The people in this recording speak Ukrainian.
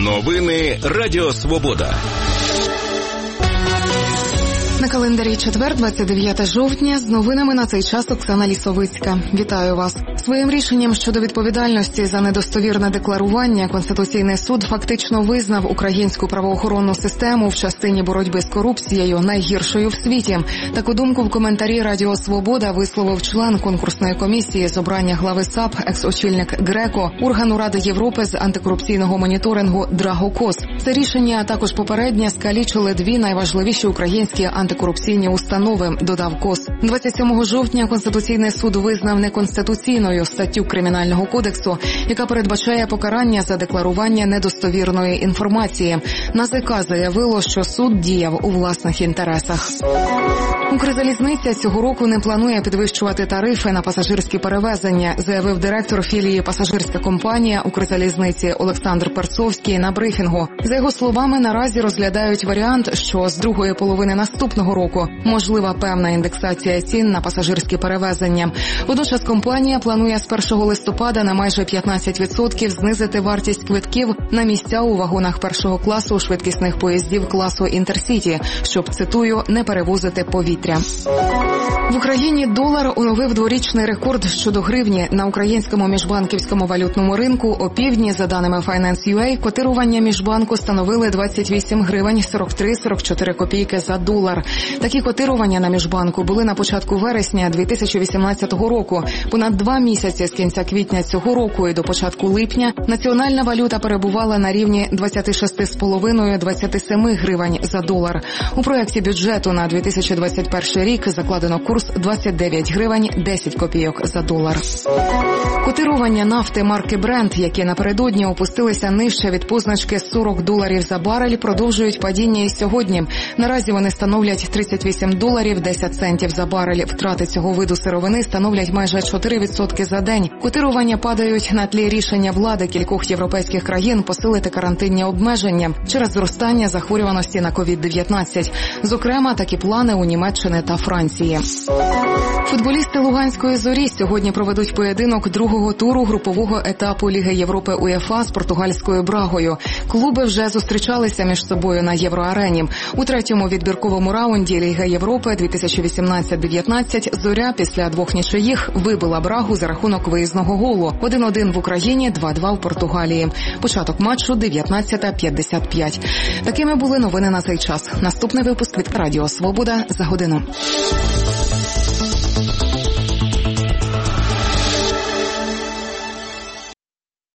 Новини Радіо Свобода. На календарі четвер, 29 жовтня, з новинами на цей час Оксана Лісовицька. Вітаю вас. Своїм рішенням щодо відповідальності за недостовірне декларування Конституційний суд фактично визнав українську правоохоронну систему в частині боротьби з корупцією найгіршою в світі. Таку думку в коментарі Радіо Свобода висловив член конкурсної комісії з обрання глави САП, екс-очільник ГРЕКО, органу Ради Європи з антикорупційного моніторингу Драго Кос. Це рішення, а також попереднє, скалічили дві найважливіші українські антикорупційні установи, додав Кос. 27 жовтня Конституційний суд визнав неконституційною статтю Кримінального кодексу, яка передбачає покарання за декларування недостовірної інформації. НАЗК заявило, що суд діяв у власних інтересах. Укрзалізниця цього року не планує підвищувати тарифи на пасажирські перевезення, заявив директор філії «Пасажирська компанія» Укрзалізниці Олександр Перцовський на брифінгу. За його словами, наразі розглядають варіант, що з другої половини наступного року можлива певна індексація цін на пасажирські перевезення. Водночас компанія планує з 1 листопада на майже 15% знизити вартість квитків на місця у вагонах першого класу швидкісних поїздів класу «Інтерсіті», щоб, цитую, не перевозити повітря. В Україні долар оновив дворічний рекорд щодо гривні. На українському міжбанківському валютному ринку опівдні, за даними Finance.ua, котирування міжбанку становили 28 гривень 43-44 копійки за долар. Такі котирування на міжбанку були на початку вересня 2018 року. Понад 2 місяці з кінця квітня цього року і до початку липня національна валюта перебувала на рівні 26,5-27 гривень за долар. У проєкті бюджету на 2021 рік закладено курс 29 гривень 10 копійок за долар. Котирування нафти марки Brent, які напередодні опустилися нижче від позначки $40 за барель, продовжують падіння і сьогодні. Наразі вони становлять $38.10 за барель. Втрати цього виду сировини становлять майже 4% за день. Котирування падають на тлі рішення влади кількох європейських країн посилити карантинні обмеження через зростання захворюваності на COVID-19. Зокрема, такі плани у Німеччини та Франції. Футболісти Луганської «Зорі» сьогодні проведуть поєдинок другого туру групового етапу Ліги Європи УЄФА з португальською Брагою. Клуби вже зустрічалися між собою на Євроарені. У третьому відбірковому раунді Ліги Європи 2018-19 «Зоря» після 2 нічиїх вибила Брагу за рахунок виїзного голу. 1-1 в Україні, 2-2 в Португалії. Початок матчу 19:55. Такими були новини на цей час. Наступний випуск від Радіо Свобода за годину.